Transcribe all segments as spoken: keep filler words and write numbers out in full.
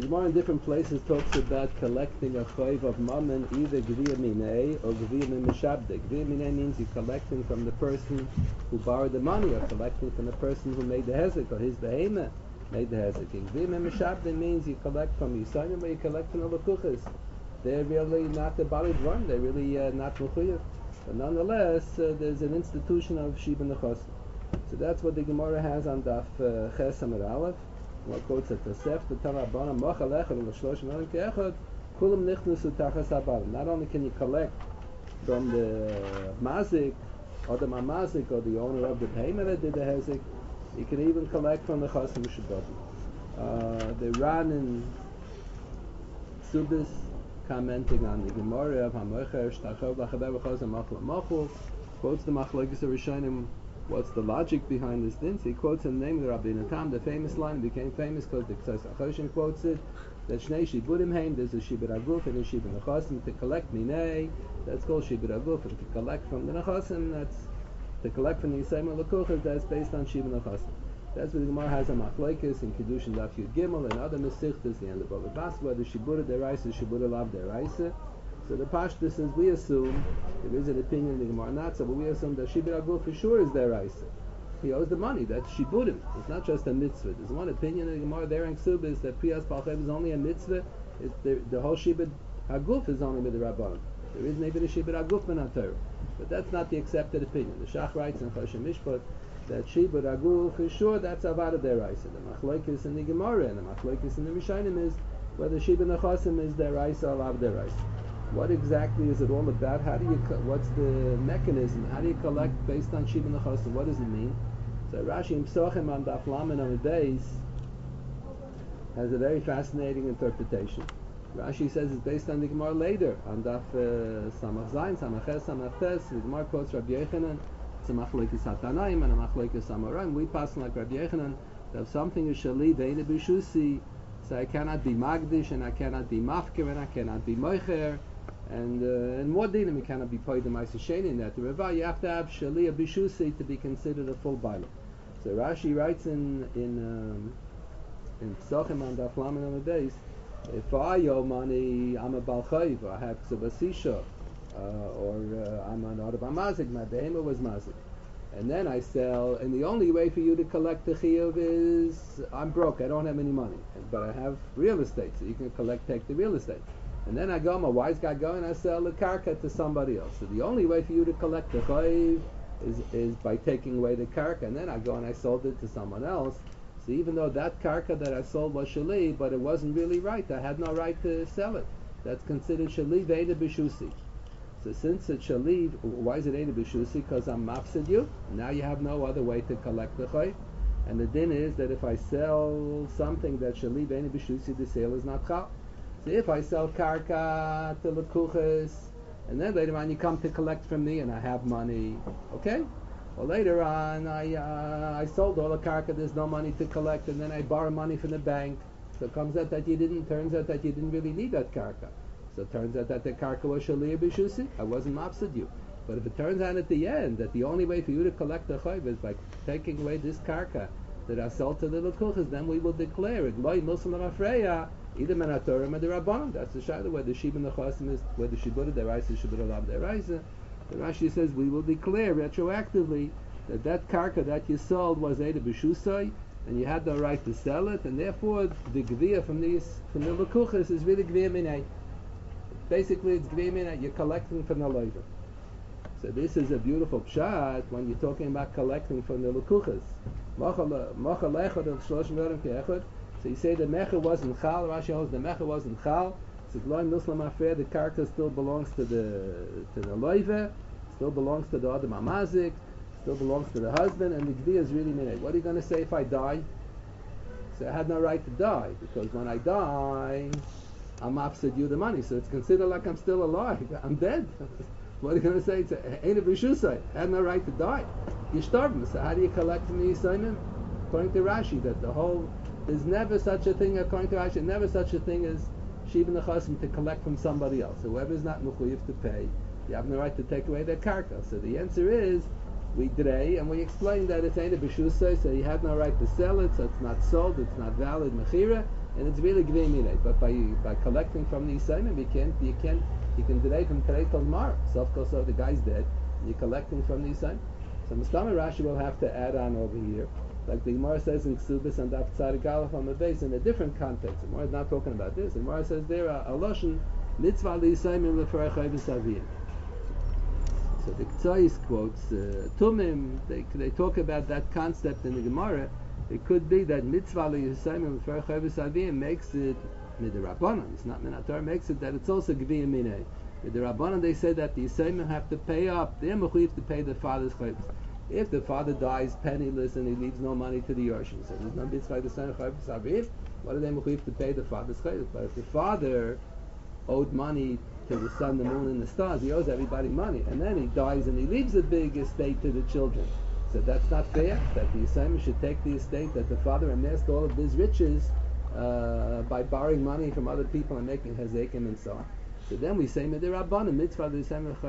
Gemara in different places talks about collecting a chayv of mammon, either gviya minei or gviya min mishabde. Gviya minei means you're collecting from the person who borrowed the money, or collecting from the person who made the hezek, or his behemoth made the hezek. Gviya min mishabde means you collect from Yisayim, or you collect from the lekuchas. They're really not the bali dvarim, they're really uh, not mechuyev. But nonetheless, uh, there's an institution of shiba nechosim. So that's what the Gemara has on Daf uh, Ches Amud Aleph. What quotes at Tosef, the Tarabana Machal Echad and L'Shlosh Melim Ke'echad, Kulam Nichnusu Tachas Habarim. Not only can you collect from the mazik, or the mamazik, or the owner of the payment that did the hezek, you can even collect from the Chasim Shabbat. Uh, the Ran in Subis, commenting on the Gemara of Hamocher Shtachov Lachaber Chazam Machal Machal, quotes the Machlokes of Rishonim. What's the logic behind this thing? So he quotes in the name of the Rabbi Natam, the famous line, became famous because the Ksas HaChoshen quotes it, that Shnei Shiburim Heim, there's a Shibur Aguf and a Shibur Nechosim, to collect Minei, that's called Shibur Aguf, and to collect from the Nechosim, that's, to collect from the Yisayim L'Kuchas, that's based on Shibur Nechosim. That's what the Gemara has a Machlokes in Kedushin Daf Yud Gimel, and other Mesichtas, the end of Bava Basra, the Shibur Deraisa, Shibur Lav Deraisa. So the Pashtus is, we assume, there is an opinion in the Gemara not so, but we assume that Shibur Aguf for sure is their Raisa. He owes the money, that's Shiburim. It's not just a mitzvah. There's one opinion in the Gemara there in Ksub is that Priyas Balchev is only a mitzvah, it's the, the whole Shibur Aguf is only with the Rabban. There isn't even a Shibur Aguf in Torah. But that's not the accepted opinion. The Shach writes in Choshen Mishpat that Shibur Aguf for sure that's Avada their Raisa. The Machlokes in the Gemara and the Machlokes in the Rishonim is whether Shibur Nechosim is their Raisa or Lav their Raisa. What exactly is it all about? How do you? Co- what's the mechanism? How do you collect based on Shiba Nechosim? What does it mean? So Rashi in Psochim on Daf Lamed on the base has a very fascinating interpretation. Rashi says it's based on the Gemara later on Daf uh, Samach Zayin, Samach Ches, Samach Tes. The Gemara quotes Rabbi Yochanan. It's a Machlokes Hatanaim and a Machlokes Amoraim. We pass like Rabbi Yochanan that if something is Shali Ve'ena B'Shusi, so I cannot be Magdish and I cannot be Mafker and I cannot be Moicher. And uh, in more dinim, you cannot be paid the ma'aser sheni in that. The Rava, you have to have shalia bishusi to be considered a full baila. So Rashi writes in in um, in Psochim on Daf Lamed on the base, if I owe money, I'm a balchayv, I have ksubasisha, uh, or uh, I'm an order mazik, my behemoth was mazik, and then I sell, and the only way for you to collect the chiyuv is I'm broke, I don't have any money, but I have real estate, so you can collect, take the real estate. And then I go, I'm a wise guy going, I sell the karka to somebody else. So the only way for you to collect the chayiv is, is by taking away the karka. And then I go and I sold it to someone else. So even though that karka that I sold was shali, but it wasn't really right, I had no right to sell it. That's considered shali ve'eda b'shusi. So since it's shali, why is it ve'eda b'shusi? Because I'm mafsid you. Now you have no other way to collect the chayiv. And the din is that if I sell something that's shali ve'eda b'shusi, the sale is not chal. So if I sell karka to lekuchas, and then later on you come to collect from me and I have money, okay? Or later on I uh, I sold all the karka, there's no money to collect, and then I borrow money from the bank. So it comes out that you didn't, turns out that you didn't really need that karka. So it turns out that the karka was shaliyah b'shusi, I wasn't mafsid you. But if it turns out at the end that the only way for you to collect the chayv is by taking away this karka that I sold to the lekuchas, then we will declare it, Loi Muslim Afreya, either Menatorim or the Rabbanon. That's the Shaila, where the Shiba Nechosim is, where the Shibura Deraisa, Shibura Lav Deraisa. The Rashi says we will declare retroactively that that karka that you sold was Eida B'Shusai, and you had no right to sell it, and therefore the Gviya from these, from the Lekuchas is really Gviya Minay. Basically it's Gviya Minay, you're collecting from the Leiva. So this is a beautiful pshat when you're talking about collecting from the Lekuchas. So you say the mecha wasn't chal. Rashi holds the mecha wasn't chal. So gloim nuslam afer, the karka still belongs to the to the loive, still belongs to the other mamazik, still belongs to the husband, and the gviya is really minay. What are you going to say if I die? So I had no right to die because when I die, I'm opposite you the money, so it's considered like I'm still alive. I'm dead. What are you going to say? It's ain't a b'shusay. I had no right to die. You're starving. So how do you collect from the Yisayim? According to Rashi, that the whole there's never such a thing. According to Rashi, never such a thing as Shiba Nechosim to collect from somebody else. Whoever is not mechuyev to pay, you have no right to take away their karka. So the answer is we drei, and we explained that it's ain't a b'shusay, so you had no right to sell it, so it's not sold, it's not valid mechira, and it's really Gvei Minei. But by by collecting from the Yisayim, you can't, you can't, you can delay from today till tomorrow. So of course, so the guy's dead, you're collecting from the Yisayim. So Mustama Rashi will have to add on over here, like the Gemara says in Ksubis and Daf Tzadik Aleph on the base, in a different context. The Gemara is not talking about this. The Gemara says there, a Loshen, Mitzvah L'Yisayim L'Ferei Chayvus Aviyim. So the Ktsois quotes uh, Tumim, they, they talk about that concept in the Gemara. It could be that Mitzvah L'Yisayim L'Ferei Chayvus Aviyim makes it Midrabanan, it's not Minator, makes it that it's also Gviyah Minei. With the Rabbanan, they say that the Yisayim have to pay up, they're mechuyev to pay the father's chayvus. If the father dies penniless and he leaves no money to the Yorshim, so there's no mitzvah to send chayvus avir, what are they mechuyev to pay the father's chayvus? But if the father owed money to the sun, the moon, and the stars, he owes everybody money, and then he dies and he leaves a big estate to the children. So that's not fair, that the Yisayim should take the estate that the father amassed all of his riches uh, by borrowing money from other people and making hazekim and so on. So then we say Midirabbanan mitzvah the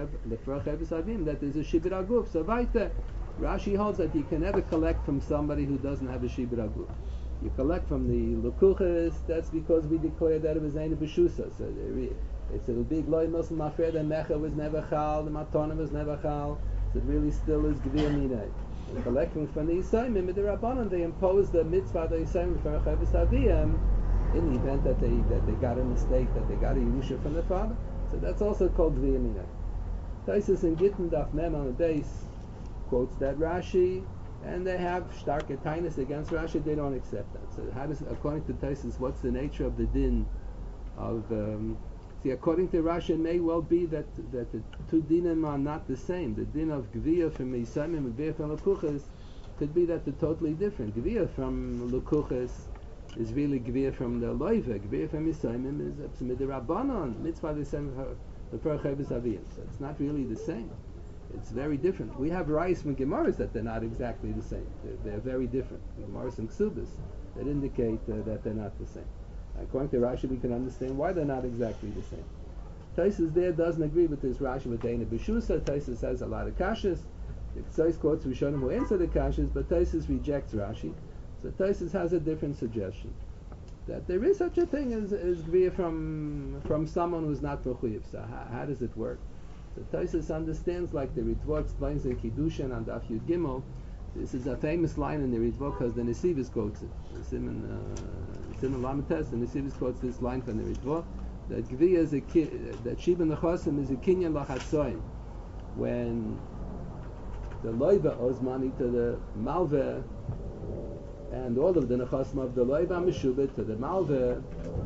that there's a shibir aguf. So weiter, Rashi holds that you can never collect from somebody who doesn't have a shibir aguf. You collect from the lukuches. That's because we declare that it was ein b'shusa. So it's a big loy muslim affair. The mecha was never chal, the matana was never chal. So it really still is gvir minay. Collecting from the Yisayim Midirabbanan, they impose the mitzvah the Yisayim for chayvus aviyim. In the event that they that they got a mistake, that they got a Yerusha from the father, so that's also called Gviyah Minei. Taisus in Gittin Daf Mem on the base quotes that Rashi, and they have stark tightness against Rashi. They don't accept that. So how does, according to Taisus, what's the nature of the din of? Um, see, according to Rashi, it may well be that that the two dinim are not the same. The din of Gviyah from Yisayim and Gviyah from Lukuches could be that they're totally different. Gviyah from Lukuches is really Gviyah from the Loiva. Gviyah from Yisayim is Midirabbanan, Mitzvah L'Yisayim L'Ferei Chayvus Aviyim. So it's not really the same. It's very different. We have Rais from Gemaras that they're not exactly the same. They're, they're very different. Gemaras and Ksubis that indicate uh, that they're not the same. According to Rashi, we can understand why they're not exactly the same. Taisus there doesn't agree with this Rashi with Deina B'Shusa. Taisus has a lot of kashas. The Ksais quotes Rishonim who answer the kashas, but Taisus rejects Rashi. So Taisus has a different suggestion, that there is such a thing as, as Gviyah from from someone who's not mechuyev. So how, how does it work? So Taisus understands, like the Ritva explains in Kiddushin and Daf Yud Gimel. This is a famous line in the Ritva because the Nesivis quotes it. The Simon Simon Lamites, the Nesivis quotes this line from the Ritva, that Gviyah is a ki, that Shiba Nechasim is a kinyan lachatzoin. When the Loiva owes money to the Malveh, and all of the nechasim of the loiva meshubet to the malveh.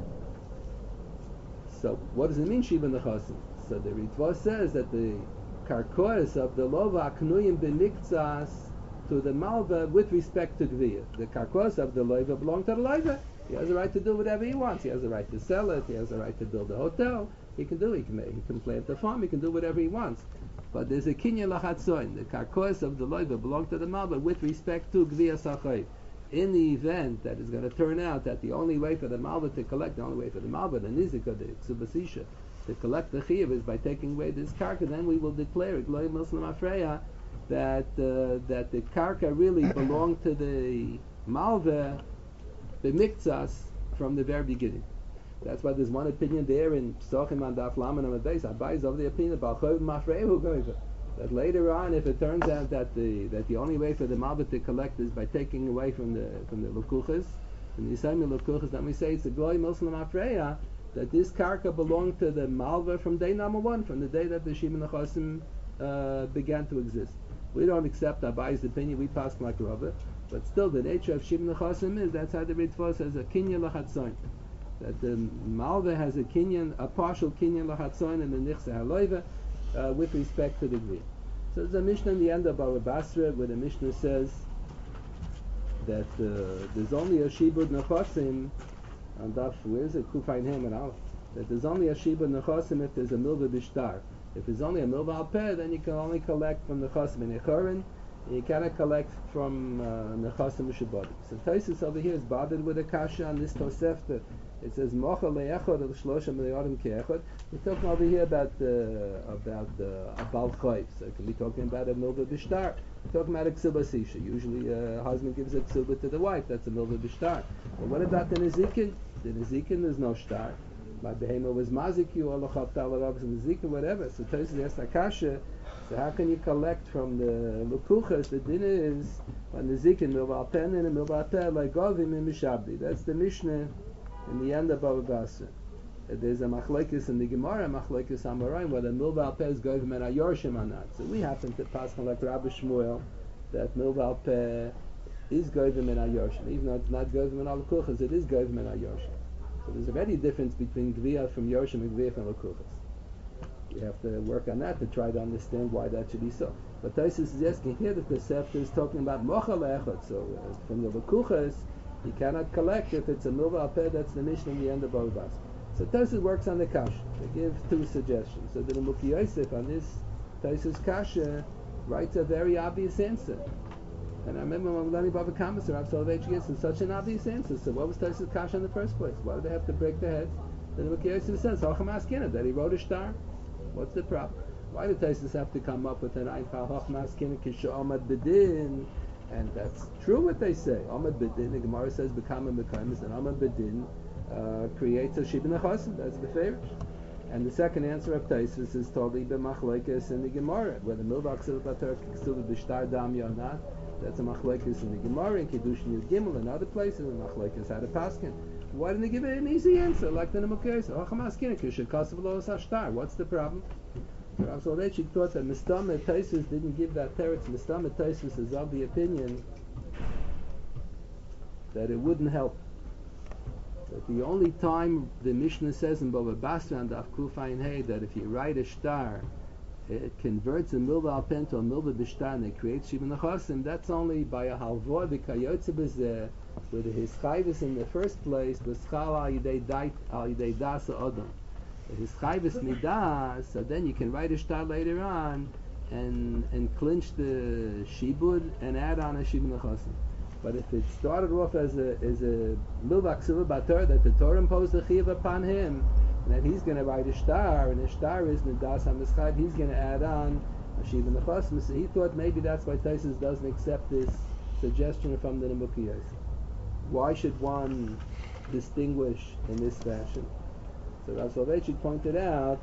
So what does it mean, shiva nechasim? So the Ritva says that the karkois of the lova knuyim b'miktsas to the malveh with respect to gviyah. The karkois of the loiva belong to the loiva. He has a right to do whatever he wants. He has a right to sell it. He has a right to build a hotel. He can do it. He can, make, he can plant a farm. He can do whatever he wants. But there's a kinyan lachatzoin. The karkois of the loiva belong to the malveh with respect to gviyah sachayv. In the event that it's going to turn out that the only way for the malva to collect, the only way for the malva, the nizika, the ksubasisha, to collect the chiyuv is by taking away this karka, then we will declare it, loy muslim afreya, that uh, that the karka really belonged to the malva, the miktsas, from the very beginning. That's why there's one opinion there in Psochim and Daf Laman and Beis. Abai is of the opinion about chayv mafreya goiva. That later on, if it turns out that the that the only way for the malva to collect is by taking away from the from the lukuches, from the Yisayim lukuches, then we say it's a goy muslim afreya, that this karka belonged to the malva from day number one, from the day that the Shiva Nechasim uh, began to exist. We don't accept Abai's opinion. We pass like Rabbi, but still the nature of Shiva Nechasim is that's how the Ritva says a kinyan lachatzoin, that the malva has a kinyan, a partial kinyan lachatzoin in the nichse haloiva. Uh, with respect to the Gviyah. So there's a Mishnah in the end of Baba Basra where the Mishnah says that uh, there's only a Shibud Nechasim on Daf, where is it? Kufayin Hem and Aleph. That there's only a Shibud Nechasim if there's a Milva Bishtar. If there's only a Milva Al Peh, then you can only collect from Nechasim in Echorin, and you cannot collect from uh, Nechasim Shabbat. So Taisus over here is bothered with a kasha on this Tosefta. It says Mocha le'echod al shlosha miliyarim ke'echod. We're talking over here about uh, about uh, a bal chayv. So can be talking about a milva b'shtar. We're talking about a ksuba sisha. Usually, a uh, husband gives a ksuba to the wife. That's a milva b'shtar. But what about the nezikin? In a zikin, there's no star. My behema was maziku, Allah chavta alarabs in the zikin, whatever. So Tosis asked Akasha, so how can you collect from the lukuchas? The din is on the zikin milval pen and a milval pen like govim and mishabdi. That's the Mishnah in the end of Baba Basra. There's a machlekes in the Gemara, machlekes Amoraim, whether milval pen is govim and ayorshim or not. So we happen to pass like Rabbi Shmuel that milval pen is govim and ayorshim, even though it's not govim and lukuchas, it is govim and ayorshim. So there's already a difference between Gviyah from Yorshim and Gviyah from Lukuchas. We have to work on that to try to understand why that should be so. But Taisus is asking here that the Sefer is talking about Mochel Echad. So uh, from the Lukuchas, you cannot collect if it's a Milva Alpeh, that's the Mishnah in the end of Bavas. So Taisus works on the Kasha. They give two suggestions. So the Muki Yosef on this Taisus Kasha writes a very obvious answer. And I remember when we were learning Bava Kama, so Rav Soloveitchik gives such an obvious answer. So what was Taisus Kasha in the first place? Why did they have to break their heads? Then the Muki Yosef says, Hocham Askina, that he wrote a star. What's the problem? Why did Taisus have to come up with an Ein Pal Hocham Askina Kisha Ahmad Bedin? And that's true what they say. Ahmad Bedin, the Gemara says, Bekam and Bekaimis, and Ahmad Bedin uh, creates a Shibin Achosim. That's the favorite. And the second answer of Taisus is totally b'machlekes in the Gemara, whether Milvach Sil Batar K'Suv B'Shtar Dami or not. That's a machlekes in the Gemara, in Kiddushin Yud Gimel, and other places, and machlekes had a paskin. Why didn't they give it an easy answer, like the Nemukayos? What's the problem? Rav Soloveitchik thought that Mistama Taisus didn't give that teretz. Mistama Taisus is of the opinion that it wouldn't help. That the only time the Mishnah says in Bava Basra and Daf Kufayin Hey that if you write a star, it converts a milva alpen to a milva b'shtar and it creates shibin achasim. That's only by a halvor b'kayotze b'zeh, where the hischayvus in the first place was chal al yidei dait al yidei das adam. The hischayvus midas, so then you can write a star later on and and clinch the shibud and add on a shibin achasim. But if it started off as a as a milva ksuva bator that the Torah imposed the chiyuv upon him, that he's going to write a star, and a star is Nidas HaMischayv, he's going to add on a Shiva Nechasim. So he thought maybe that's why Taisus doesn't accept this suggestion from the Nemukiyos. Why should one distinguish in this fashion? So Rav Soloveitchik pointed out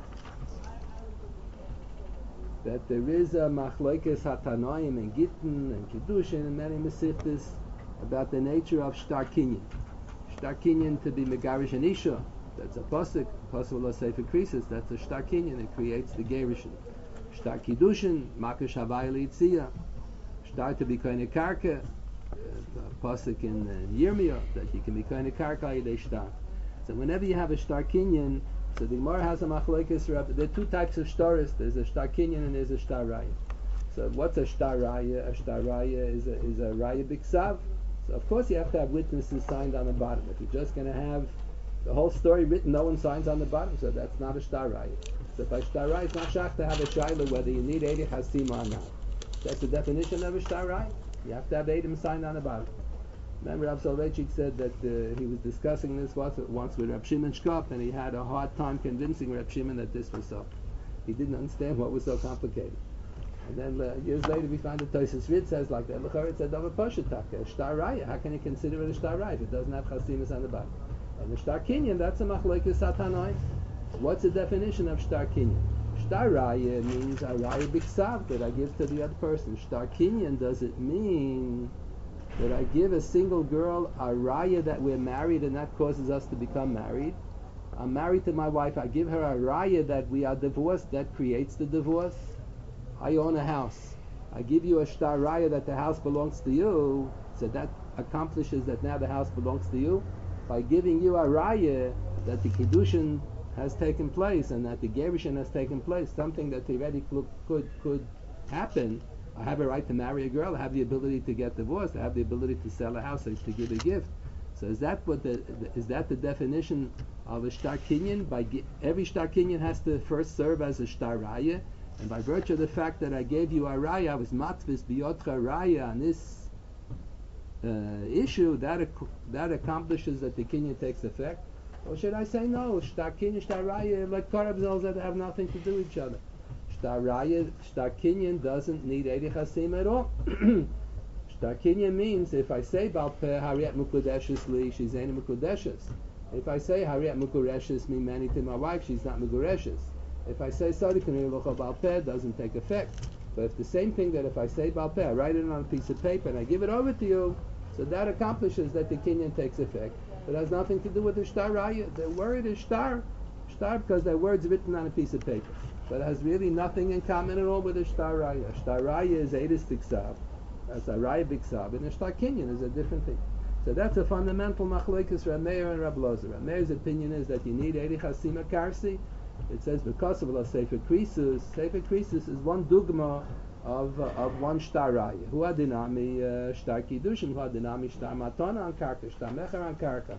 that there is a Machlokes Hatanoim and Gittin and Kiddushin and many Mesichtas about the nature of Shtar Kinyan. Shtar Kinyan to be Megarish and Isha. That's a pasuk. Pasuk lo sefer krisis. That's a shtar kinyan. It creates the gerushin. Shtar kiddushin. Makash havaya litzia. Shtar to be koine karka. Pasuk in uh, Yirmiyah that you can be koine karka yidei shtar. So whenever you have a shtar kinyan, so the Gemara has a machlokes. There are two types of shtaris. There's a shtar kinyan and there's a shtar raya. So what's a shtar raya? A shtar raya is a is a raya biksav. So of course you have to have witnesses signed on the bottom. If you're just going to have the whole story written, no one signs on the bottom, so that's not a shtar raya. So by shtar raya, it's not shach to have a shayla whether you need eighty chasim or not. That's the definition of a shtar raya. You have to have eighty signed on the bottom. Remember, Rav Soloveitchik said that uh, he was discussing this once, once with Reb Shimon Shkop, and he had a hard time convincing Reb Shimon that this was so. He didn't understand what was so complicated. And then uh, years later, we find that Tosfos Rid says like that. L'chorah it said, "Dava poshetak, a shtar raya. How can you consider it a shtar raya if it doesn't have chasimus on the bottom?" And the shtar kinyan, that's a machlokes satanoim. What's the definition of shtar kinyan? Shtar raya means a raya biksav that I give to the other person. Shtar kinyan, does it mean that I give a single girl a raya that we're married and that causes us to become married? I'm married to my wife, I give her a raya that we are divorced, that creates the divorce. I own a house. I give you a shtar raya that the house belongs to you, so that accomplishes that now the house belongs to you. By giving you a raya that the kiddushin has taken place and that the gerushin has taken place, something that theoretically could, could could happen. I have a right to marry a girl. I have the ability to get divorced. I have the ability to sell a house, to give a gift. So is that what the is that the definition of a shtar kinyan? By every shtar kinyan has to first serve as a shtar raya, and by virtue of the fact that I gave you a raya, I was matvis biyotcha raya on this Uh, issue, that ac- that accomplishes that the kinyan takes effect? Or should I say no? Shtar kinyan, shtar raya, like karabzels that have nothing to do with each other. Shtar raya, shtar kinyan doesn't need eighty chasim at all. Shtar kinyan means if I say Baal Peh Hariat Mukudeshes Li, she's Aina Mukudeshes. If I say Hariyat Mugureshes me many to my wife, she's not Mugureshes. If I say Sadikin Locha Balpeh, it doesn't take effect. But if the same thing that if I say Balpeh, I write it on a piece of paper and I give it over to you, so that accomplishes that the Kinyan takes effect. But it has nothing to do with the Shtar Raya. The word is Shtar. Shtar because that word's written on a piece of paper. But it has really nothing in common at all with the Shtar Raya. Shtar Raya is Eidus Biksav. That's a Raya Biksav. And the Shtar Kinyan is a different thing. So that's a fundamental machlokes Reb Meir and Reb Lozer. Reb Meir's opinion is that you need Eidi Chasima Karsi. It says because of the Sefer Krisus. Sefer Krisus is one dogma of uh, of one Shtar Raya. Hu adinami Shtar Kiddushin, hu adinami Shtar Matana on Karka, Shtar Mecher on Karka.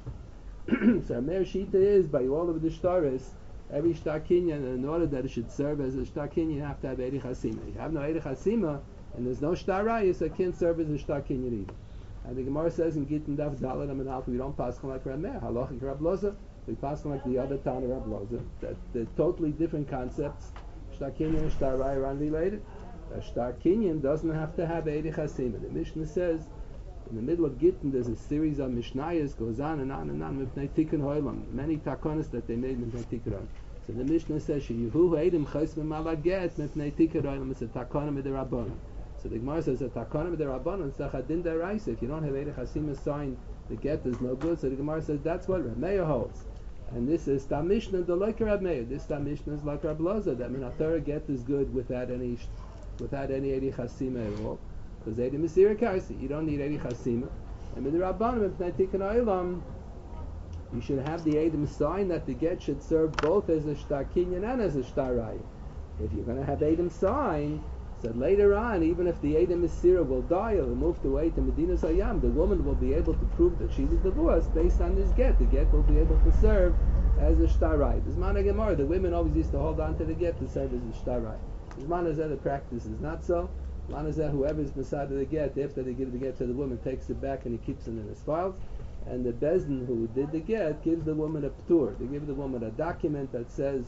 So Reb Meir's Shita is by all of the Shtaris, every Shtar Kinyan, in order that it should serve as a Shtar Kinyan, you have to have Eidi Chasima. You have no Eidi Chasima, and there's no Shtar Raya, so it can't serve as a Shtar Kinyan either. And the Gemara says in Gittin Daf Dalet Amud Alpha, we don't pass like Reb Meir. Halachic Reb Lozer, we pass like the other Tana Reb Lozer. That they're totally different concepts. Shtar Kinyan and Shtar Raya are unrelated. A Shtar Kinyan doesn't have to have Eidi Chasima. The Mishnah says in the middle of Gittin there's a series of Mishnayos goes on and on and on Mipnei Tikkun Holam. Many takonos that they made Mipnei Tikkun Holam. So the Mishnah says Sheyehu Eidim Chosmim Malaget Mipnei Tikkun Holam. It's a takonim of the Rabbanon. So the Gemara says a takonim derabanan tzachadin deraisa. If you don't have Eidi Chasima sign, the get is no good. So the Gemara says that's what Reb Meir holds, and this is Tam Mishnah the like Reb Meir. This Tam Mishnah is like Reb Lozer. That means a third get is good without any without any Eidi Chasima at all. Because Eidi Mesira Karsi, you don't need Eidi Chasima. And with the Rabbanim, if not Tikkun Olam, you should have the Eidim sign that the get should serve both as a Shtar Kinyan and as a Shtar Raya. If you're going to have Eidim sign, so later on, even if the Eidim Mesira will die or moved away to Medina Sayyam, the woman will be able to prove that she was divorced based on this get. The get will be able to serve as a Shtar Raya. This Mana Gemara, the women always used to hold on to the get to serve as a Shtar Raya. This Mana Zeh, the practice is not so. Mana Zeh, whoever's beside the get, after they give the get to the woman, takes it back and he keeps it in his files. And the Bezdin who did the get gives the woman a ptur. They give the woman a document that says,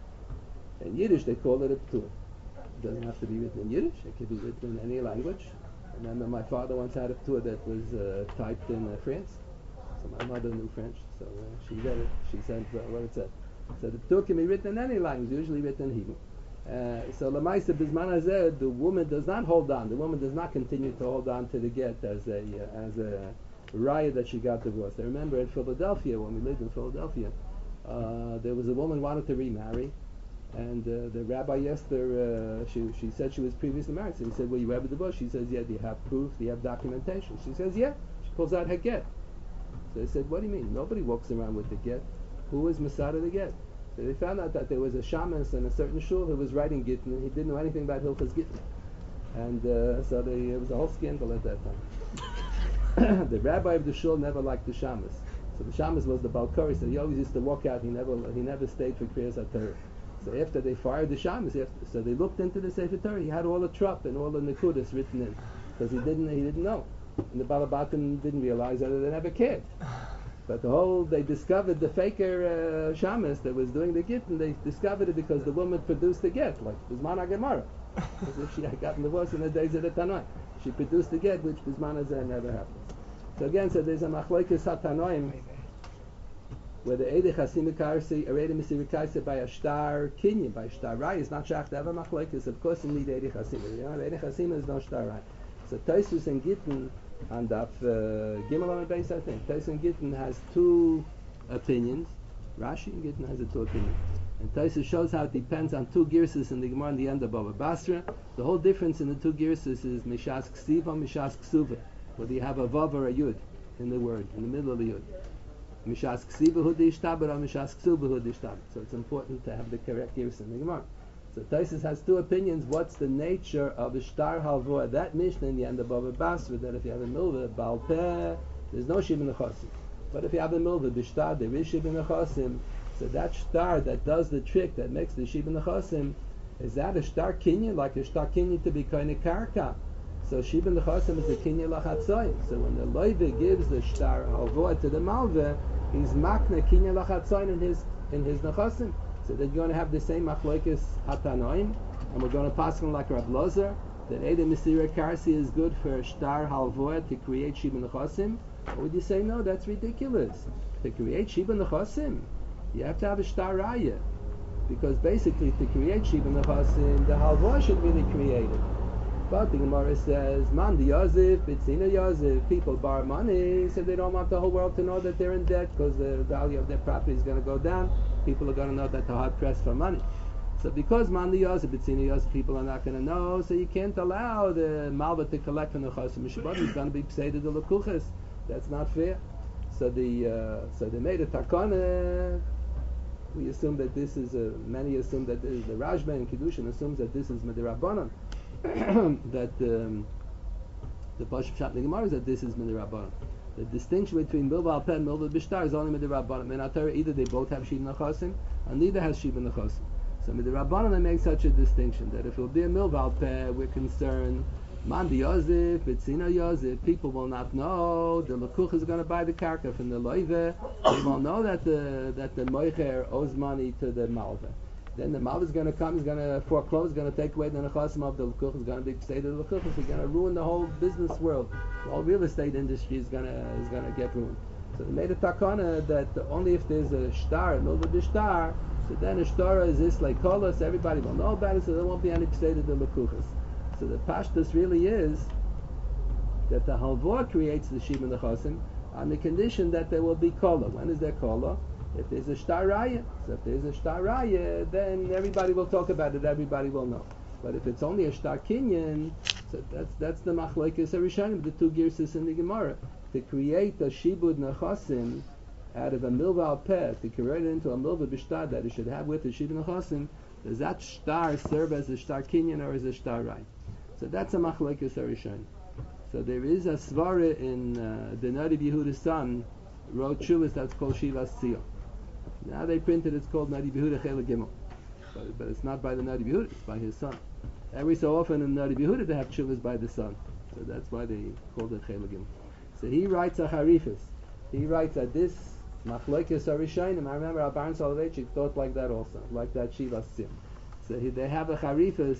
in Yiddish they call it a ptur. It doesn't have to be written in Yiddish. It could be written in any language. I remember my father once had a tour that was uh, typed in uh, France. So my mother knew French, so uh, she read it. She said uh, what it said. So the tour can be written in any language, usually written in Hebrew. Uh, so Lamaisa Bizman Hazeh, the woman does not hold on. The woman does not continue to hold on to the get as a uh, as a riot that she got divorced. I remember in Philadelphia, when we lived in Philadelphia, uh, there was a woman who wanted to remarry. And uh, the rabbi asked her, uh, she, she said she was previously married. So he said, well, you ever divorced? She says, yeah. Do you have proof? Do you have documentation? She says, yeah. She pulls out her get. So they said, what do you mean? Nobody walks around with the get. Who was Masada the get? So they found out that there was a shaman in a certain shul who was writing Gittin, and he didn't know anything about Hilchas Gittin. And uh, so they, it was a whole scandal at that time. The rabbi of the shul never liked the shamas. So the shamas was the Balkari, so he always used to walk out. He never he never stayed for Kriyas HaTorah. So after they fired the shamas, so they looked into the Sefer Torah. He had all the trup and all the nekudas written in, because he didn't he didn't know. And the Balabatim didn't realize that they never cared. But the whole, they discovered the faker uh, shamas that was doing the get, and they discovered it because the woman produced the get, like Bisman HaGemara. As if she had gotten divorced in the days of the Tanoi. She produced the get, which Bisman HaZeh never happened. So again, so there's a machlokes hatanoim, where the Eidei Chasima Karsi, or Eidei Mesira Karsi by a Shtar Kinyan, by Shtar Raya, is not shach to have a machlokes. Of course you need Eidei Chasima. You know, Eidei Chasima is no Shtar Raya. So Tosfos and Gittin, and Daf uh, Gimel on the base, I think. Tosfos and Gittin has two opinions. Rashi and Gittin has a two opinions. And Tosfos shows how it depends on two girses in the Gemara in the end of Bava Basra. The whole difference in the two girses is Mishas Ksiva, Mishas Ksuva. Whether you have a Vav or a Yud in the word, in the middle of the Yud. Mishas Ksiva Hudishtab or Mishas Ksuva Hudishtab. So it's important to have the correct girse in the Gemara. So Tosfos has two opinions. What's the nature of a Shtar Halvoah? That Mishnah in the end of Bava Basra, that if you have a Milvah, Baal Peh, there's no Shib in the Chosim. But if you have a Milvah, Bishtar, there is Shib in the Chosim. So that Shtar that does the trick, that makes the Shib in the Chosim, is that a Shtar Kinyan, like a Shtar Kinyan to be kind of Karka? So Shib in the Chosim is a Kinyan Lachatzoin. So when the Loive gives the Shtar Halvoah to the Malveh, he's Makna Kinyan Lachatzoin in his in his Nechosim. So they're going to have the same machlokes hatanoim, and we're going to pass on like Reb Lozer that Eidei Mesira Karsi is good for Shtar Halvoah to create Shib in the Chosim, Or would you say, no, that's ridiculous? To create Shiba Nechasim, you have to have a Shtar Raya. Because basically, to create Shiba Nechasim, the Halva should really create it. But the Gemara says, Man the Yazif, Bitzina Yazif, people borrow money, so they don't want the whole world to know that they're in debt because the value of their property is going to go down. People are going to know that they're hard pressed for money. So because Man the Yazif, Bitzina Yazif, people are not going to know, so you can't allow the Malva to collect from the Chasim Mishpat. It's going to be Pseida de Lekuchas. That's not fair. So the uh, so they made a takana. We assume that this is a, many assume that this is the Rashba and Kiddushin assumes that this is Midirabbanan. that um, the Pashup Shat Gemara is that this is Midirabbanan. The distinction between Milva Al Peh and Milva Bishtar is only Midirabbanan. Menatara, either they both have Shiva Nechasim, and neither has Shiva Nechasim. So Midirabbanan they make such a distinction that if it will be a Milva Al Peh, we're concerned Man the Yozif, Bitzina Yozif, people will not know the Lekuch is going to buy the karka from the Loive. They will know that the that the Moicher owes money to the Malva. Then the Malva is going to come, he's going to foreclose, going to take away the Nechasim of the Lekuch, is going to be say the Lekuch, he's going to ruin the whole business world. The whole real estate industry is going to is going to get ruined. So they made a takana that only if there's a shtar, a Milva Bishtar, so then a shtar is this like kolos, everybody will know about it, so there won't be any pseida the Lekuchas. So the pashtus really is that the halvor creates the Shiba Nechasim on the condition that there will be kola. When is there kola? If there's a shtar raya. So if there's a shtar raya, then everybody will talk about it, everybody will know. But if it's only a shtar kinyan, so that's that's the machlokes harishonim, the two girsus in the Gemara. To create a shibud nechasim out of a milva al peh, to convert it into a milva b'shtar that it should have with the shibud nechasim, does that shtar serve as a shtar kinyan or as a shtar raya? So that's a machlokes harishonim. So there is a svara in uh, the Nadi Yehuda's son wrote shuvas that's called Shivas Tzil. Now they printed it's called Nadi Yehuda Chela Gimel, but, but it's not by the Nadi Yehuda, it's by his son. Every so often in Nadi Yehuda they have shuvas by the son, so that's why they called it Chela Gimel. So he writes a harifis. He writes that this machlokes harishonim. I remember our Baron Soloveitchik thought like that also, like that Shivas Tzil. So he, they have a harifis.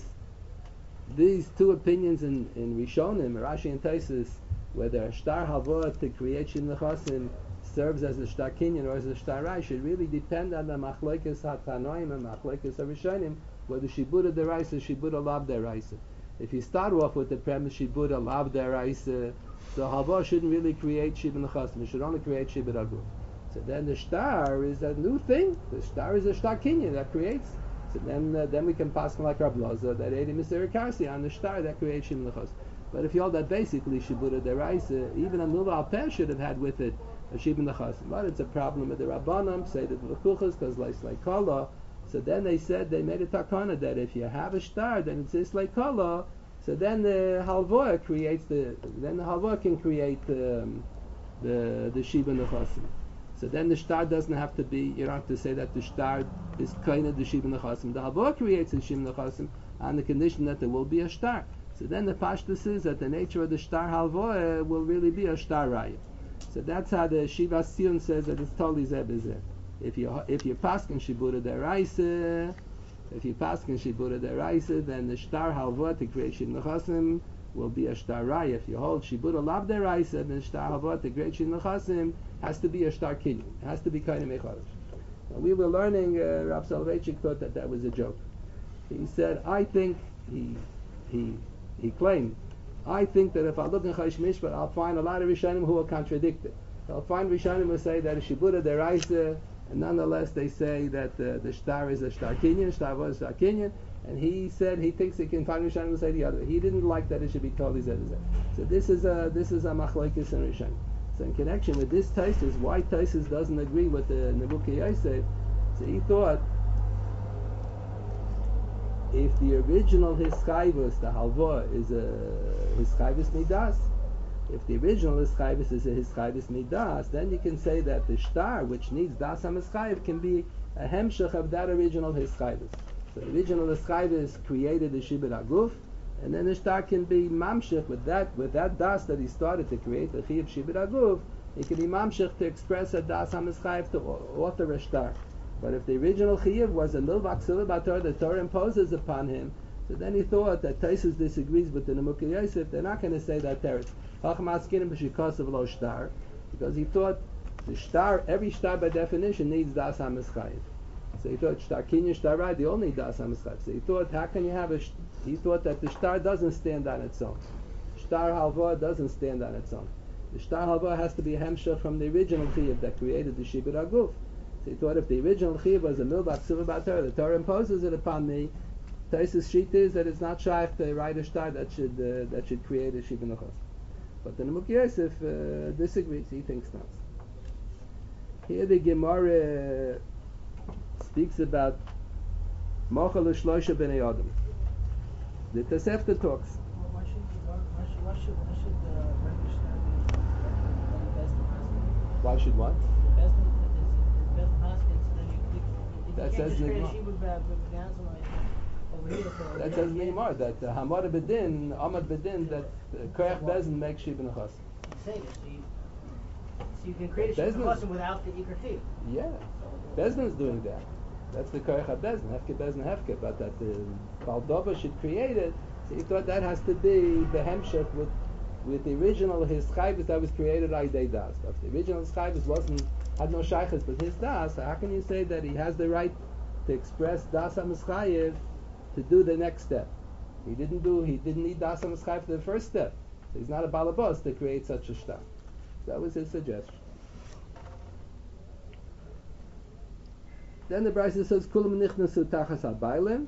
These two opinions in, in Rishonim, Rashi and Taisus, whether a shtar havor to create Shim Nechasim serves as a shtar kinyan or as a shtar rai, should really depend on the machlokes hatanoim and machlokes harishonim, whether shibura deraisa, shibura lav deraisa. If you start off with the premise shibura lav deraisa, so havor shouldn't really create Shim Nechasim; it should only create shibura aguf. So then the shtar is a new thing. The shtar is a shtar kinyan that creates. So then, uh, then we can pass like Rav Loza that Edi Mister Karsi on the shtar that creates Shim Nechos. But if you hold that basically Shibura Deraisa, even a Milva Al Peh should have had with it a Shim Nechos. But it's a problem with the Rabbanim, say that the Lekuchas, because like like Kala. So then they said they made a takana that if you have a shtar, then it's this like Kala. So then the Halvoa creates the then the Halvoa can create um, the the Shiba Nechasim. So then the shtar doesn't have to be, you don't have to say that the shtar is kind of the Shiba Nechasim. The Havor creates the Shiba Nechasim on the condition that there will be a shtar. So then the pashtus is that the nature of the shtar halvoah will really be a shtar raya. So that's how the Shivas Tzil says that it's totally zebezeh. If you if you paskin shibura deraisa, if you paskin shibura deraisa, then the shtar halvoah to create Shiba Nechasim will be a shtar raya. If you hold shibura lav deraisa, then the shtar halvoah to create Shiba Nechasim has to be a shtar kinyan. It has to be kind of mechadosh. We were learning. Uh, Rav Soloveitchik thought that that was a joke. He said, "I think he he he claimed. I think that if I look in Chaysh Mishpat, I'll find a lot of Rishonim who will contradict it. I'll find Rishonim who say that a shibura deraisa, and nonetheless they say that uh, the shtar is a shtar kinyan, shtar was shtar kinyan." And he said he thinks he can find Rishonim who say the other. He didn't like that it should be totally zed zed. So this is a this is a machlokes and Rishonim. So in connection with this Taisus, why Taisus doesn't agree with the Nebuchadnezzar Yosef? So he thought if the original hischayvus, the halva, is a hischayvus midas, if the original hischayvus is a hischayvus midas, then you can say that the shtar, which needs das hamischayv, can be a hemshech of that original hischayvus. So the original hischayvus created the shibud aguf, and then the shtar can be mamshech with that with that das that he started to create the chiyuv shibud aguf. It can be mamshech to express a das hamischayv to author a shtar. But if the original chiyuv was a milvak silibator the Torah imposes upon him, so then he thought that Taisus disagrees with the Nebuchadnezzar Yosef. They're not going to say that teretz. because he thought the star, every star by definition needs das hamischayim. So he thought star kinyan, star rai, they all need das hamischayim. So he thought, how can you have a? Sh- he thought that the star doesn't stand on its own. Star halva doesn't stand on its own. The star halva has to be a hemshach from the original chiyuv that created the shibud aguf. So he thought if the original chiyuv was a milbat suva Torah, the Torah imposes it upon me. Taisus sheet is that it's not shaykh to write a star that should uh, that should create a shibud nachos. But the Nemuk Yosef uh, disagrees. He thinks not. Here the Gemara speaks about Mochel Shloisha Bnei Adam. The Tosefta talks. Well, why should why should why should why should the regular star be the best hospital? Why should what? The best the best hospital, so then you click. You That can't says just create a Nigmar. shibud b'ganzel like over here. So That says Neymar that uh, Hamad Bedin, Amad Bedin, that uh, Koyach Bezin makes Shibud Nachos. You say this, so you, so you can create a Bezdin. shibud b'ganzel without the ikar chiyuv. Yeah, Bezdin's doing that. That's the Koyach HaBezin, Hefke Bezin Hefke, but that the Baldova should create it. So he thought that has to be the Hemshech with with the original his chayvus that was created by Day Das. But if the original chayvus wasn't had no shaykhs but his das, so how can you say that he has the right to express das hamischayev to do the next step? He didn't do he didn't need das hamischayev for the first step. So he's not a balabos to create such a shtar. That was his suggestion. Then the Brisa says kulam nichnasu tachas habaylim.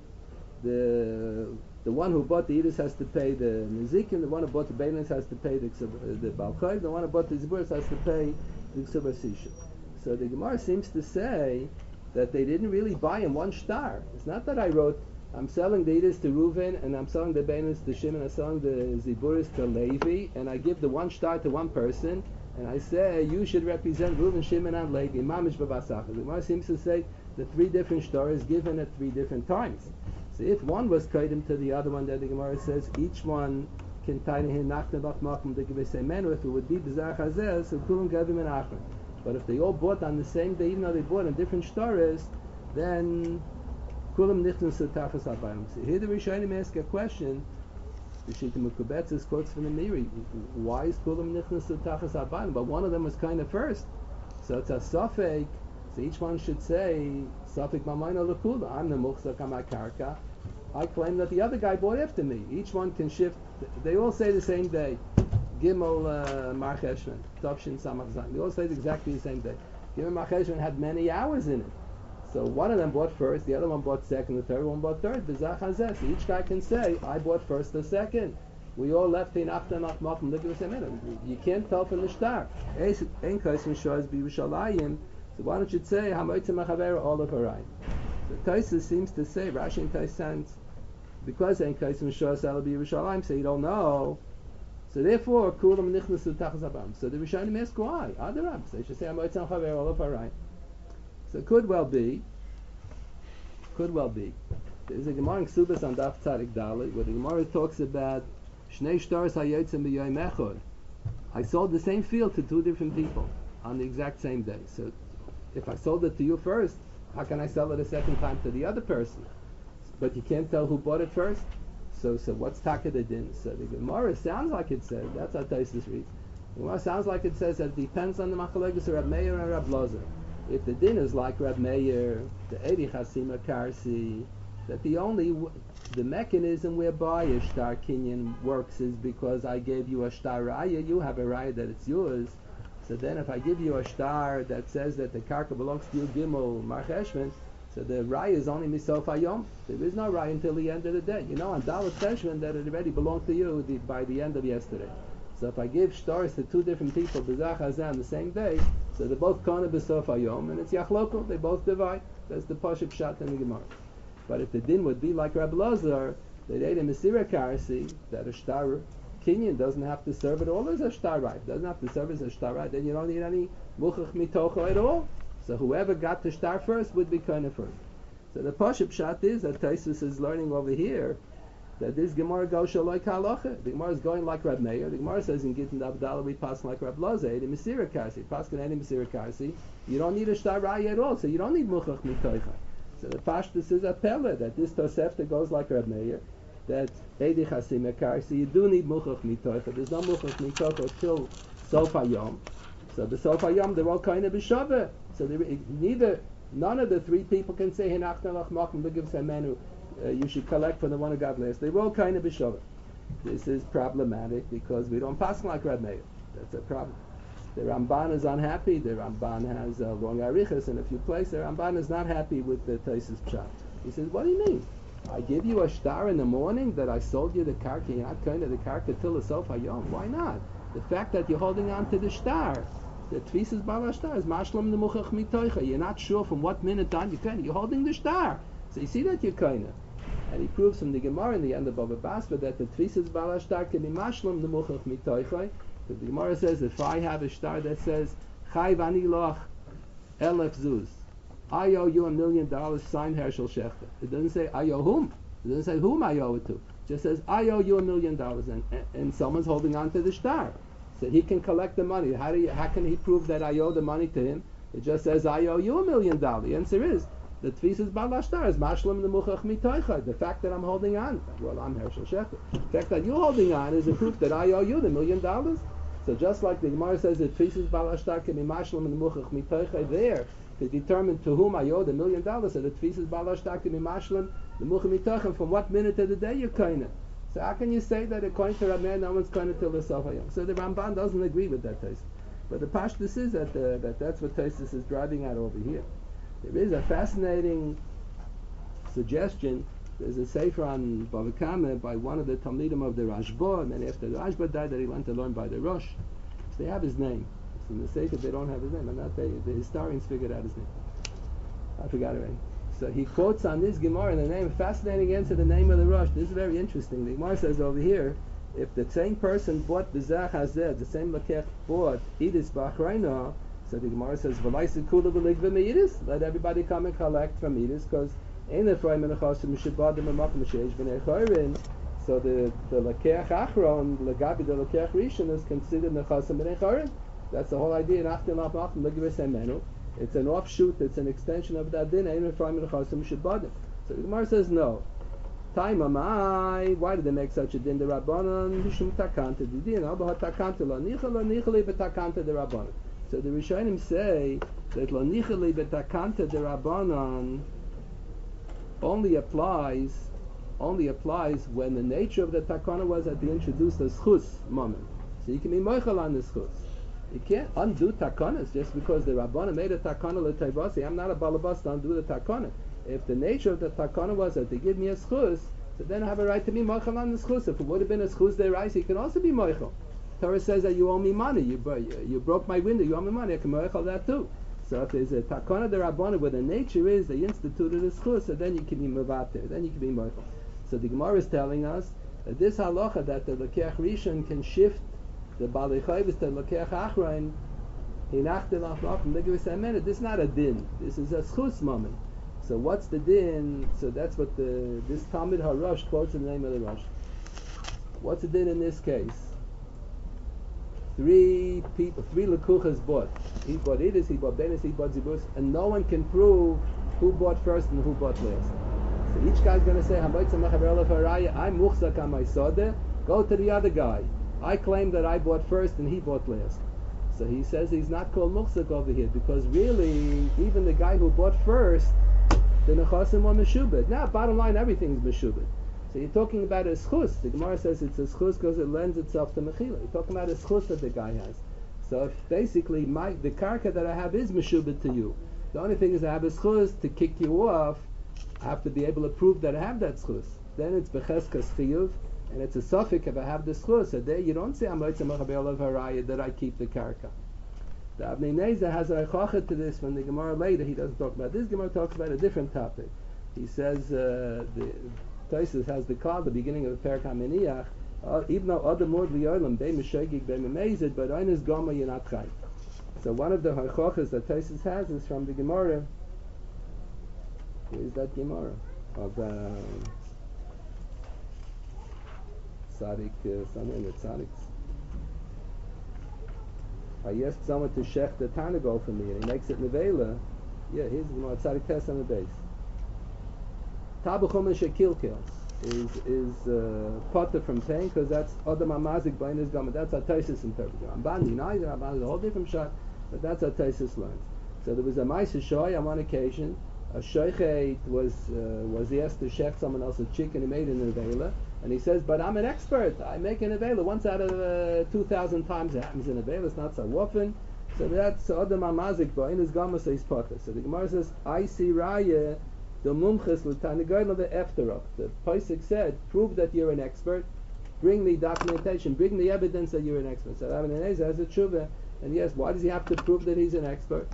The the one who bought the Yidus has to pay the Nezikin, the one who bought the Beinus has to pay the Ksub- the Balchai, the one who bought the Ziburis has to pay the Ksubasisha. So the Gemara seems to say that they didn't really buy in one star. It's not that I wrote, I'm selling the Yidus to Reuven, and I'm selling the Beinus to Shimon, I'm selling the Ziburis to Levi, and I give the one star to one person, and I say, you should represent Reuven, Shimon, and Levi. Mamish Babasach. The Gemara seems to say the three different stars given at three different times. So if one was kaidim to the other one, that the Gemara says each one can tie to him nachnebach machum the givesei menu. If it would be b'zar chazeh, so kulam gavim and achron. But if they all bought on the same day, even though they bought in different stores, then kulam nichnas tachas habayim. So here the Rishonim ask a question. The Shita Mukubetzes quotes from the Miri. Why is kulam nichnas tachas habayim? But one of them was kind of first, so it's a suffix. So each one should say, Safik Mamayna Lakula, I'm the Muchzak on my karka. I claim that the other guy bought after me. Each one can shift, they all say the same day. Gimel uh, Mar Cheshvan, Tavshin Samach Zayin. They all say exactly the same day. Gimel Mar Cheshvan had many hours in it. So one of them bought first, the other one bought second, the third one bought third. B'zach hazeh. So each guy can say, I bought first or second. We all left in after nach machum. Look at the same. You can't tell from the star. Ein kaisim shows b'Yerushalayim. So why don't you say Hamoitze Machavera all of Harai? So Taisa seems to say Rashi and Taisa because Ein Kaisim Shos Ala B'Yerushalayim, so you don't know. So therefore Kulam Nichnasu Tachas Habam. So the Rishonim ask why? Adarab. So they should say Hamoitze Machavera all of Harai. So it could well be. Could well be. There's a Gemara in Ksubas on Daf Tzadik Dalit where the Gemara talks about Shnei Shtaros Hayotzim B'Yoyim Echad. I sold the same field to two different people on the exact same day. So if I sold it to you first, how can I sell it a second time to the other person? But you can't tell who bought it first. So, so what's taka the din? So the Gemara sounds like it says. That's how Taisus reads. The Gemara sounds like it says that it depends on the machalegus of Rab Meir and Rab Lozer. If the din is like Rab Meir, the Edi Chasima Karsi, that the only w- the mechanism whereby a shtar kinyan works is because I gave you a shtar raya, you have a raya that it's yours. So then if I give you a star that says that the karka belongs to you, Gimel Mar Cheshvan, so the raya is only Misof Hayom. There is no raya until the end of the day. You know on Dalet Cheshvan that it already belonged to you the, by the end of yesterday. So if I give stars to two different people, B'zach Hazeh, on the same day, so they're both Kona B'sof Hayom, and it's Yachloko, they both divide. That's the Pashup Shat in the Gemara. But if the din would be like Rabbi Lazar, that ate a Mesira Karasi, that a star Kinyan doesn't have to serve at all as a shtar right. Doesn't have to serve as a shtar right. Then you don't need any muchach mitocho at all. So whoever got the shtar first would be kind of first. So the pashup shot is that Taisus is learning over here that this Gemara goes like halacha. The Gemara is going like Rab Meir. The Gemara says in Gittin Abdallah we pass like Rab Lazar. The Mesira Karsi, paskin any Mesira Karsi. You don't need a shtar right at all. So you don't need muchach mitocho. So the pashtus is a pella that this Tosefta goes like Rab Meir. That Edi Chasim Ekar, so you do need Muchach Mitocha. There's no Muchach Mitocha till Sof Hayom. So b'sof hayom they're all kind of b'shaveh. So they, neither none of the three people can say hinachna lach makom l'giv semenu. You should collect from the one who got last. They were all kind of b'shaveh. This is problematic because we don't pass like Reb Meir. That's a problem. The Ramban is unhappy. The Ramban has uh, wrong arichas in a few places. The Ramban is not happy with the Taisus Pshat. He says, what do you mean? I give you a star in the morning that I sold you the karka, you're not kind of the karka till the sof hayom. Why not? The fact that you're holding on to the star, the tvisas bala star is mashlam nemuchach mitoicha. You're not sure from what minute on you're kind of. You're holding the star. So you see that you're kind of. And he proves from the Gemara in the end of Bava Basra that the tvisas bala star can be mashlam nemuchach mitoicha. The Gemara says, if I have a star that says, Chai vani loch elef zuz, I owe you a million dollars, sign Herschel Schechter. It doesn't say, I owe whom? It doesn't say whom I owe it to. It just says, I owe you a million dollars, and and someone's holding on to the star. So he can collect the money. How do you, how can he prove that I owe the money to him? It just says, I owe you a million dollars. The answer is, the tvisas bala star is mashlam nemuchach mitoicha. The fact that I'm holding on, well, I'm Herschel Schechter. The fact that you're holding on is a proof that I owe you the million dollars. So just like the Gemara says that tvisas bala star can be mashlam nemuchach mitoicha there to determine to whom I owe the million dollars. So the tvisas bala star can be mashlam nemuchach mitoicha from what minute of the day you're kind of. So how can you say that according to Rameir no one's kind of till the sof hayom? So the Ramban doesn't agree with that Taisus. But the pashtus is that uh, that that's what Taisus is driving at over here. There is a fascinating suggestion. There's a sefer on Bava Kama by one of the Talmidim of the Rashba, and then after the Rashba died, that he went to learn by the Rosh. So they have his name. So in the sefer they don't have his name, and not they, the historians figured out his name. I forgot already. So he quotes on this Gemara in the name, fascinating answer, the name of the Rosh. This is very interesting. The Gemara says over here, if the same person bought the Zach Hazeh, the same Lakech bought Idis Bachreina, so the Gemara says, let everybody come and collect from Idis, because so the the Lakech Achron, Lagabi the Lakech Rishon is considered Nechasim B'nei Chorim. That's the whole idea. It's an offshoot, it's an extension of that din. So the Gemara says no. Time amai. Why did they make such a din? The Rabbanon Mishum Takanta the din. Abba Takanta lo nichel lo nicheli betakanta the Rabbanon. So the Rishonim say that lo nicheli betakanta the Rabbanon only applies only applies when the nature of the takana was that they introduced a schus moment. So you can be moichel on the schus. You can't undo takanas just because the Rabbana made a takana l'tayvasi. I'm not a balabas to undo the takana. If the nature of the takana was that they give me a schus, so then I have a right to be moichel on the schus. If it would have been a schus de'rais, he can also be moichel. Torah says that you owe me money. You, you, you broke my window. You owe me money. I can moichel that too. So if there's a takana the Rabbana where the nature is they instituted a schus, so then you can be mevater. Then you can be moichel. So the Gemara is telling us that this halacha that the Lakech Rishon can shift the Balei Chayvus to Lakech Achrein, Hinachtel Aflach, this is not a din. This is a schus moment. So what's the din? So that's what the this Talmid HaRosh quotes in the name of the Rosh. What's the din in this case? Three people, three Lekuchas bought. He bought Idis, he bought Benis, he bought Zibus, and no one can prove who bought first and who bought last. So each guy's going to say, I'm muchzak on my sodeh, go to the other guy. I claim that I bought first and he bought last. So he says he's not called muchzak over here, because really, even the guy who bought first, the nechasim were meshubed. Now, bottom line, everything's meshubed. So you're talking about a schus. The Gemara says it's a schus because it lends itself to mechila. You're talking about a schus that the guy has. So if basically my the karka that I have is meshubed to you. The only thing is I have a schus to kick you off. I have to be able to prove that I have that schus. Then it's becheskas chiyuv, and it's a suffix if I have the schus. So there you don't say I'm haraya that I keep the karka. The Avnei Nezer has a rechacha to this from the Gemara later. He doesn't talk about this. Gemara talks about a different topic. He says uh, the Taisus has the call, the beginning of the Perek HaMeniach, even though other more liyolim be meshegig be memezid, but ein is gama yinat chay. So one of the hachachas that Taisus has is from the Gemara. Where is that Gemara of uh, Tzadik? Uh, somewhere in the Tzadiks. I asked someone to shech the Tanago for me, and he makes it nevela. Yeah, here's the Gemara Tzadik Test on the base. Tabuchum and Shekilkels. is is uh, potter from pain because that's Adam Amazik Bain is Gama. That's how Taisus interprets it. Ramban denies it. Ramban is a whole different shot, but that's how Taisus learns. So there was a Maisa Shoy on one occasion. A Shoichet was uh, was asked to chef someone else's chicken. He made an Avela, and he says, "But I'm an expert. I make an Avela once out of uh, two thousand times. It happens in Avela. It's not so often." So that's Adam Amazik Bain is Gama. So he's potter. So the Gemara says, "I see Raya." The mumches l'tanigoyim the efterach. The Pesach said, "Prove that you're an expert. Bring me documentation. Bring me evidence that you're an expert." So Rabbi Eliezer has a tshuva, and yes, why does he have to prove that he's an expert?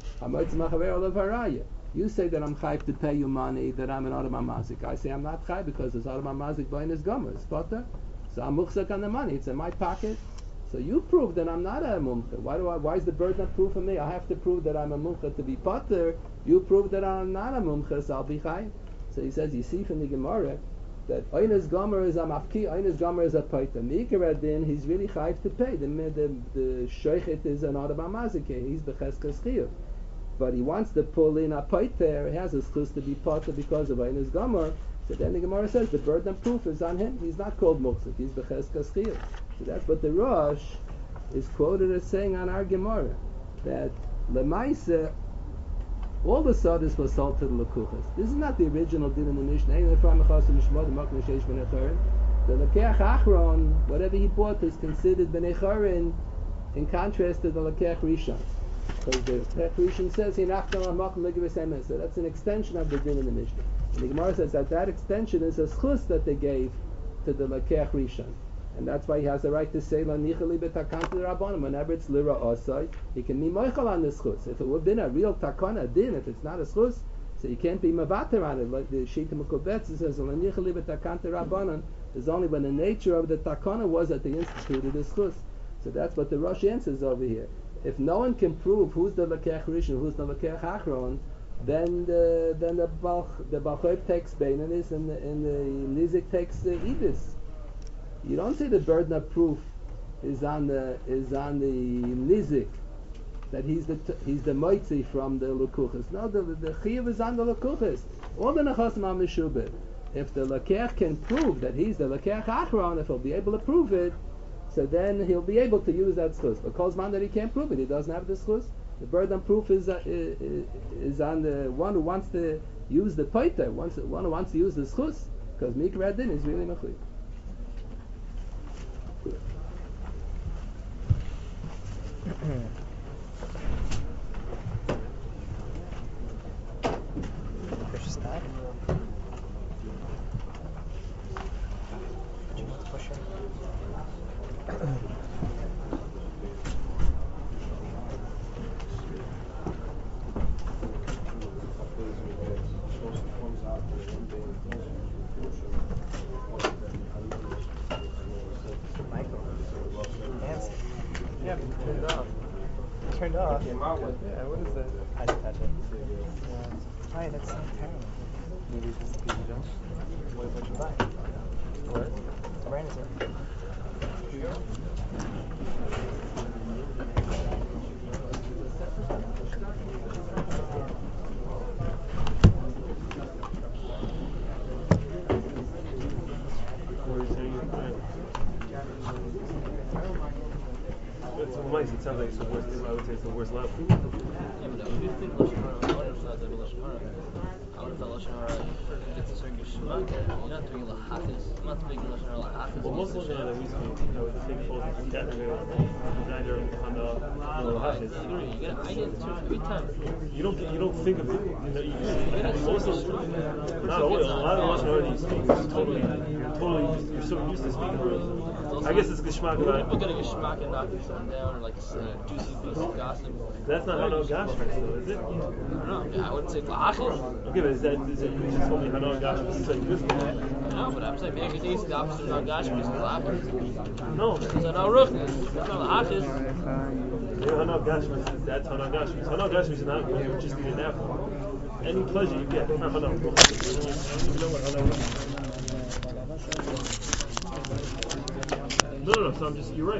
You say that I'm chayv to pay you money, that I'm an Adam Amazik. I say I'm not chayv because it's Adam Amazik buying his gomer, it's potter. So I'm muchzak on the money. It's in my pocket. So you prove that I'm not a mumcha. Why do I? Why is the burden of proof for me? I have to prove that I'm a mumcha to be potter. You prove that I'm not a mumcha, so I'll be chayv. So he says, you see from the Gemara that Einas Gomer is a mafki, Einas Gomer is a paita. Mikra din, he's really chayv to pay. The the the shoichet is an Adam Amazik. He's becheskas chiyuv, but he wants to pull in a paita. He has a schus to be potter because of Einas Gomer. So then the Gemara says the burden of proof is on him. He's not called muchzik. He's becheskas chiyuv. So that's what the Rosh is quoted as saying on our Gemara, that Lemaisa, all the sodas was sold to the Lekuchas. This is not the original din in the Mishnah. The Lekeach Achron, whatever he bought, is considered B'nei Chorin, in contrast to the Lekeach Rishon. Because the Lekeach Rishon says, so that's an extension of the din in the Mishnah. And the Gemara says that that extension is a schus that they gave to the Lekeach Rishon. And that's why he has the right to say la nichali b'takan to the rabbanim. Whenever it's lira osai, he can be moichel on the schus. If it would have been a real takana din, if it's not a schus, so you can't be mavater on it. Like the Shita Mekubetz says, la nichali b'takan to rabbanim is only when the nature of the takana was that they instituted the schus. So that's what the Rosh answers over here. If no one can prove who's the Lekeach Rishon, who's the Lekeach Achron, then the then the Bal the Balchoib takes Beinanis and the and the Nizik takes the Idis. You don't say the burden of proof is on the is on the nizik, that he's the he's the moitzi from the lekuchas. No, the the chiyuv is on the lekuchas. All the nechasim are meshubed. If the lekeach can prove that he's the lekeach achron, if he'll be able to prove it, so then he'll be able to use that schus. But calls man that he can't prove it, he doesn't have the schus. The burden of proof is uh, is on the one who wants to use the paita, one who wants to use the schus, because mikra din is really mechui. Push start. Do you want to push it? Michael. Nancy. Yeah, turned off. Turned off. Yeah, what is that? I didn't touch it. Yeah. Ryan, that's so terrible. Maybe it's just because you don't. What would you buy? What? Brand is it? It sounds like it's the worst. I would say it's the worst level. Yeah, but if you think Lashon Hara, I would have thought that Lashon Hara. I would have thought Lashon Hara gets a certain Geshmak. You're not doing Lahachis. I'm not doing Lashon Hara Lahachis. Well, most Lashon Hara that we speak, I would think falls into that neither Hana nor Lahachis. You get an idea every time. You don't you don't think of it. You know, you just, most of not always. A lot of Lashon Hara that you speak is totally, totally. You're so used to speaking about. I guess it's Geshmak about. People get a Geshmak and knocking someone down, or like a juicy piece of gossip. That's not Hana Gashmas, though, is it? I don't know. Yeah, I wouldn't say Lahachis. Okay, but is that is it just only Hana Gashmas? It's like this. No, but I'm saying maybe it's the opposite of non-Gashmis is Lahachis. No. Because I know Ruchnis. It's not Lahachis. Yeah, Hana Gashmas, that's Hana Gashmas. Hana Gashmas is not what you just need an apple. Any pleasure you get, it's not Hana. You know what Hana is. No, no, no, so I'm just, you're right.